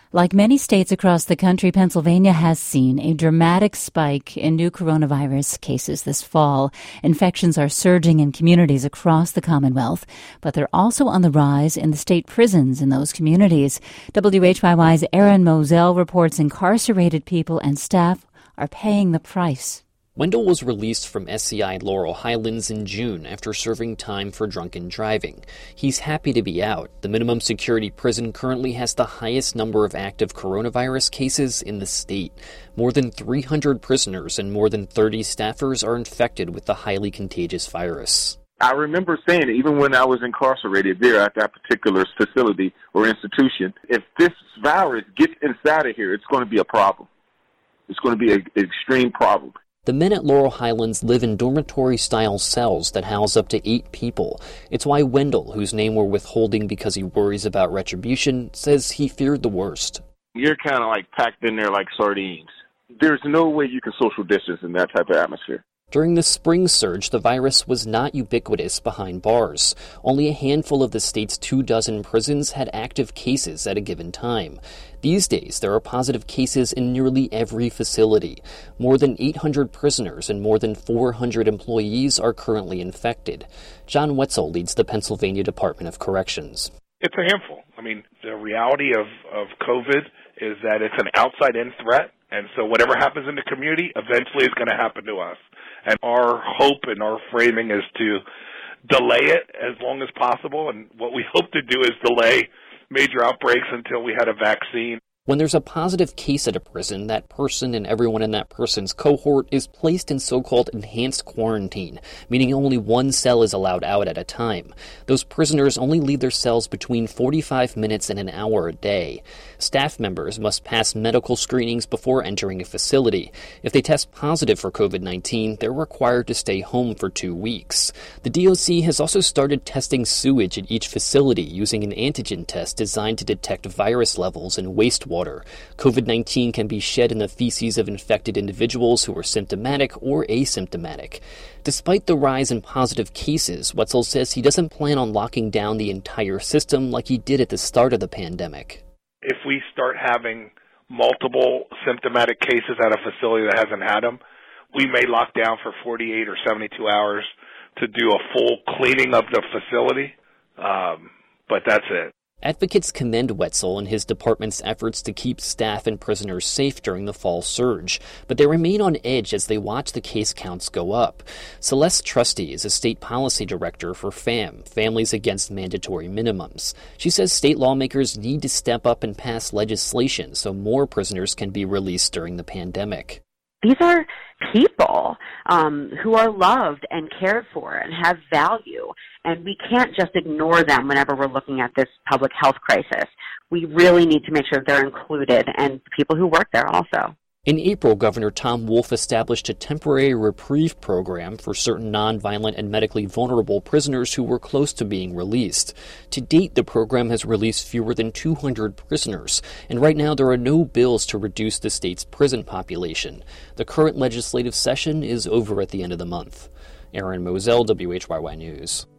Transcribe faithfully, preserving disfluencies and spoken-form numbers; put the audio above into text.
Like many states across the country, Pennsylvania has seen a dramatic spike in new coronavirus cases this fall. Infections are surging in communities across the Commonwealth, but they're also on the rise in the state prisons in those communities. W H Y Y's Aaron Moselle reports incarcerated people and staff are paying the price. Wendell was released from S C I Laurel Highlands in June after serving time for drunken driving. He's happy to be out. The minimum security prison currently has the highest number of active coronavirus cases in the state. More than three hundred prisoners and more than thirty staffers are infected with the highly contagious virus. I remember saying, even when I was incarcerated there at that particular facility or institution, if this virus gets inside of here, it's going to be a problem. It's going to be an extreme problem. The men at Laurel Highlands live in dormitory-style cells that house up to eight people. It's why Wendell, whose name we're withholding because he worries about retribution, says he feared the worst. You're kind of like packed in there like sardines. There's no way you can social distance in that type of atmosphere. During the spring surge, the virus was not ubiquitous behind bars. Only a handful of the state's two dozen prisons had active cases at a given time. These days, there are positive cases in nearly every facility. More than eight hundred prisoners and more than four hundred employees are currently infected. John Wetzel leads the Pennsylvania Department of Corrections. It's a handful. I mean, the reality of, of COVID is that it's an outside-in threat, and so whatever happens in the community eventually is going to happen to us. And our hope and our framing is to delay it as long as possible, and what we hope to do is delay major outbreaks until we had a vaccine. When there's a positive case at a prison, that person and everyone in that person's cohort is placed in so-called enhanced quarantine, meaning only one cell is allowed out at a time. Those prisoners only leave their cells between forty-five minutes and an hour a day. Staff members must pass medical screenings before entering a facility. If they test positive for COVID nineteen, they're required to stay home for two weeks. The D O C has also started testing sewage at each facility using an antigen test designed to detect virus levels in wastewater. COVID nineteen can be shed in the feces of infected individuals who are symptomatic or asymptomatic. Despite the rise in positive cases, Wetzel says he doesn't plan on locking down the entire system like he did at the start of the pandemic. If we start having multiple symptomatic cases at a facility that hasn't had them, we may lock down for forty-eight or seventy-two hours to do a full cleaning of the facility, um, but that's it. Advocates commend Wetzel and his department's efforts to keep staff and prisoners safe during the fall surge, but they remain on edge as they watch the case counts go up. Celeste Trusty is a state policy director for FAM, Families Against Mandatory Minimums. She says state lawmakers need to step up and pass legislation so more prisoners can be released during the pandemic. These are people um, who are loved and cared for and have value, and we can't just ignore them whenever we're looking at this public health crisis. We really need to make sure they're included, and people who work there also. In April, Governor Tom Wolf established a temporary reprieve program for certain nonviolent and medically vulnerable prisoners who were close to being released. To date, the program has released fewer than two hundred prisoners, and right now there are no bills to reduce the state's prison population. The current legislative session is over at the end of the month. Aaron Moselle, W H Y Y News.